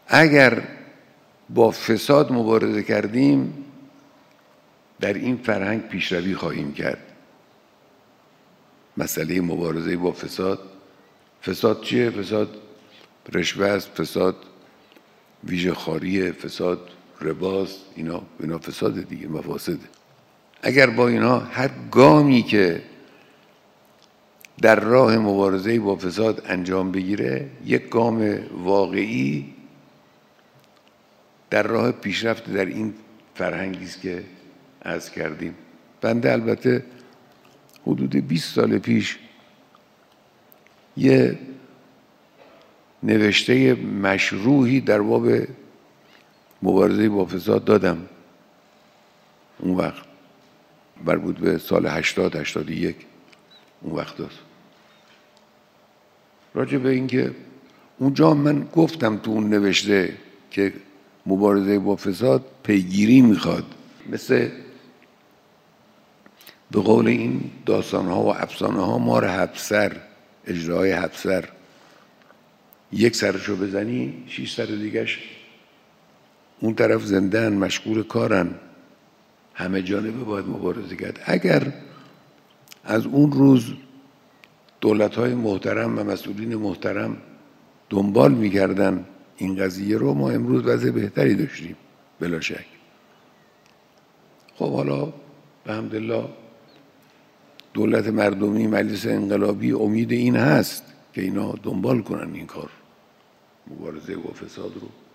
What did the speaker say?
اگر با فساد مبارزه کردیم در این فرهنگ پیشروی خواهیم کرد. مسئله مبارزه با فساد چیه؟ فساد رشوه است، فساد ویژه خواریه، فساد رباست، اینا فساد دیگه، مفاسده. اگر با اینها هر گامی که در راه مبارزه با فساد انجام بگیره یک گام واقعی در راه پیشرفت در این فرهنگی است که عرض کردیم. بنده البته حدود 20 سال پیش یه نوشته مشروحی در باب مبارزه با فساد دادم. اون وقت مربوط به سال 80-81 اون وقت است. راجع به اینکه اونجا من گفتم تو اون نوشته که مبارزه با فساد پیگیری میخواد، مثل به قول این داستانها و افسانه‌ها مار 7 سر، اجراهای 7 سر، یک سرشو بزنی 6 سر دیگش اون طرف زنده‌ان، مشغول کارن، همه جانبه باید مبارزه کرد. اگر از اون روز دولت‌های محترم و مسئولین محترم دنبال می‌کردن این قضیه رو، ما امروز وضع بهتری داشتیم بلا شک. خب حالا به حمدالله دولت مردمی، مجلس انقلابی امید این هست که اینا دنبال کنن این کار، مبارزه با فساد رو.